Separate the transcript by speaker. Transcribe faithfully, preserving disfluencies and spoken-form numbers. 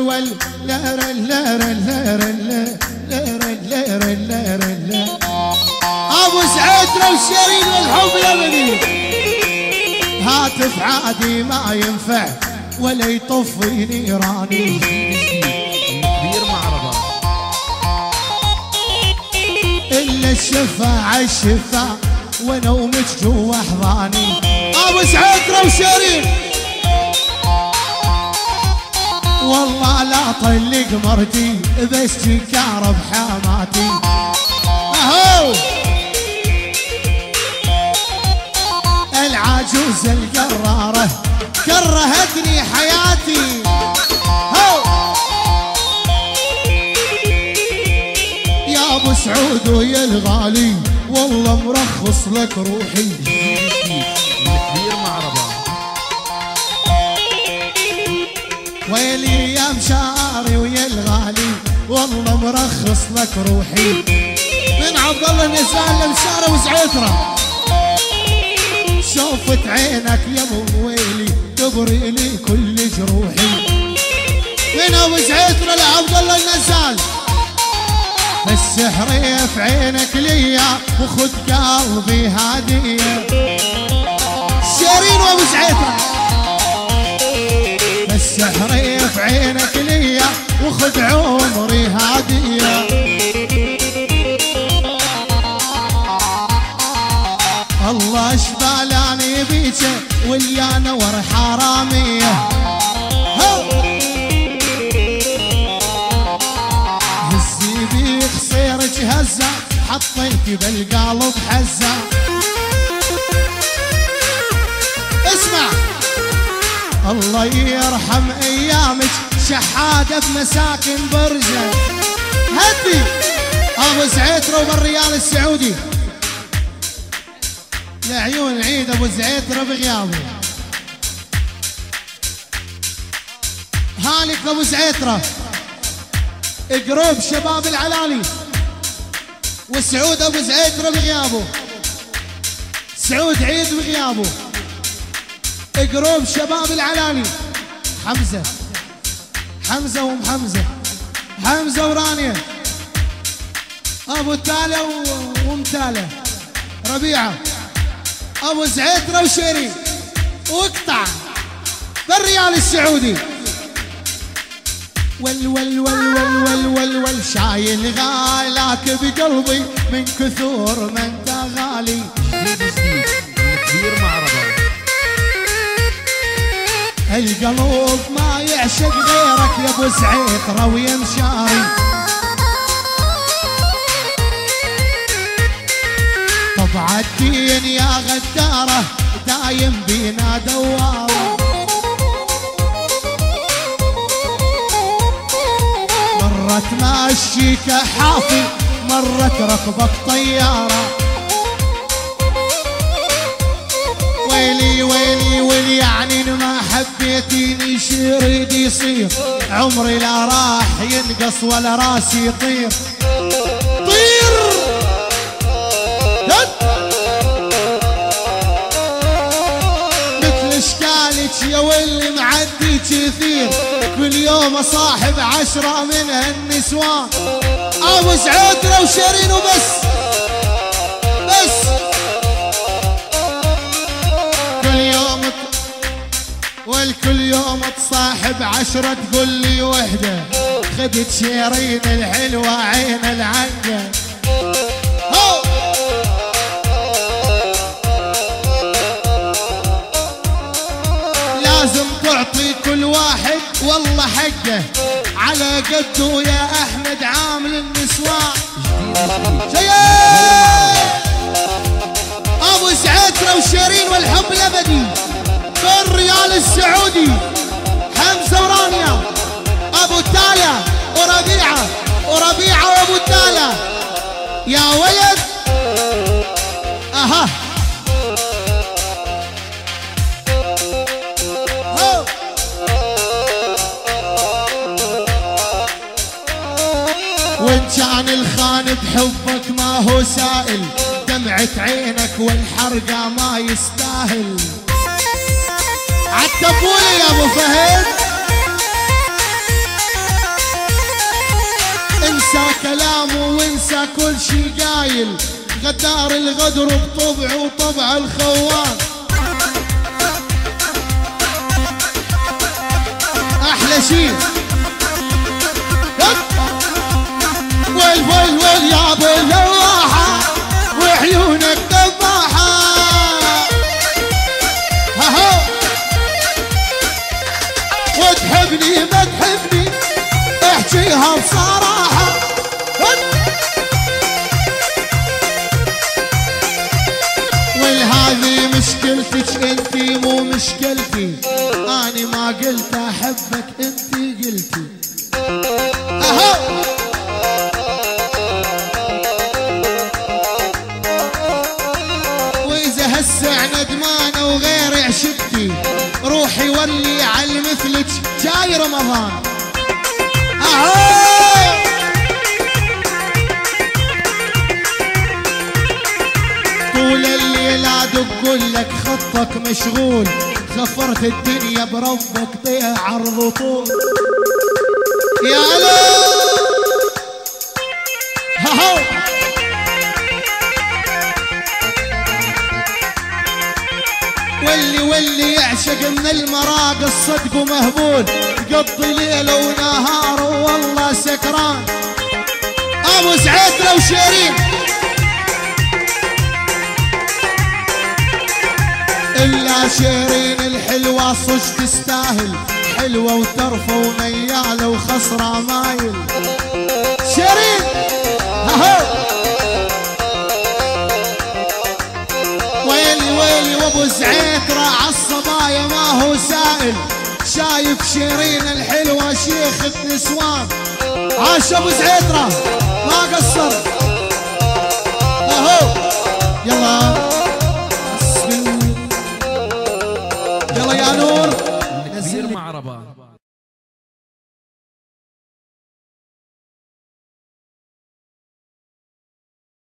Speaker 1: ول لا لا لا لا لا لا لا ابو سعيترة والشيرين والحب الابدي. هاتف عادي ما ينفع ولا يطفي نيراني.
Speaker 2: كبير معرضة
Speaker 1: الا الشفاعة الشفاعة ونومك جوا احضاني. ابو سعيترة وشيرين والله لا طلق مرتي بس تكار بحماتي. اهو العجوز القرارة كرهتني حياتي. هو يا ابو سعود ويا الغالي والله مرخص لك روحي.
Speaker 2: كبير معرضة
Speaker 1: ويلي يا مشاري ويا الغالي والله مرخص لك روحي. من عبد الله النزال لمشاري وسعيترة شوفت عينك يا ابو ويلي تبري لي كل جروحي. من ابو سعيترة لعبد الله النزال السحر في عينك ليا وخد قلبي هدية. شيرين وابو سعيترة السحر في عينك ليا وخد عمري هدية. الله اشبالاني بيك واللي انا ور حرامية. هزي بيك صيرك هزة حطيتي بالقلب حزة. اسمع الله يرحم ايامك شحادة بمساكن برجة. هدي ابو سعيترة وبالريال السعودي لعيون العيد ابو سعيترة بغيابه. هانك ابو سعيترة جروب شباب العلالي والسعود ابو سعيترة بغيابه. سعود عيد بغيابه. جروب شباب العلالي حمزة حمزة وام حمزة حمزة ورانية ابو تالة وام تالة ربيعة ابو سعيترة وشيرين واقطع بالريال السعودي. ول ول ول ول ول ول ول شايل غالاك بقلبي من كثور ما انت غالي.
Speaker 2: كبير معرضة
Speaker 1: القلب ما يعشق غيرك يا ابو سعيترة ويا مشاري. طبع الدين يا غدارة دايم بينا دوارة. مرة تمشيك حافي مرة تركبك طيارة. ويلي ويلي ويلي يعني ما حبيتيني شريد يصير عمري لا راح ينقص ولا راسي يطير. طير مثل اشكالك يا واللي معدي كثير كل يوم اصاحب عشرة من هالنسوان. ابو سعيترة وشيرين وبس بس والكل يوم تصاحب عشرة تقول لي وحدة خدت شيرين الحلوة عين العنقة. لازم تعطي كل واحد والله حقه على قده يا احمد عامل النسوان. ابو سعيترة وشيرين والحب الابدي بالريال السعودي حمزة ورانيا ابو تالة وربيعة وربيعة وابو تالة يا ولد. اها وان كان الخان بحبك ما هو سائل دمعة عينك والحرقة ما يستاهل. عتبولي يا ابو فهد كل شي قايل، غدار الغدر بطبعه وطبع الخوان. احلى شي ويل ويل ويل يا ابو اللواحه وعيونك ذباحه. ها ها وتحبني ما تحبني احكيها بصراحه. والهذه مشكلتك انتي مو مشكلتي، اني ما قلت احبك انتي قلتي. اهو واذا هسه ندمانه وغير عشقتي، روحي ولي على مثلك جاي رمضان. اهو طول الليل ادق لك خطك مشغول، خفرت الدنيا بربك طيع عرض طول. يا لا هاو واللي واللي يعشق من المراق الصدق ومهبول، يقضي ليله ونهار والله سكران. ابو سعيد لو شيرين إلا شيرين الحلوة صج تستاهل، حلوة وترفة وميالة وخصرة مايل. شيرين هاهو ويلي ويلي وابو زعيترة عالصبايا ما هو سائل، شايف شيرين الحلوة شيخة نسوان. عاش ابو زعيترة ما قصر. اهو يلا يلا يا نور
Speaker 2: الكبير معربة.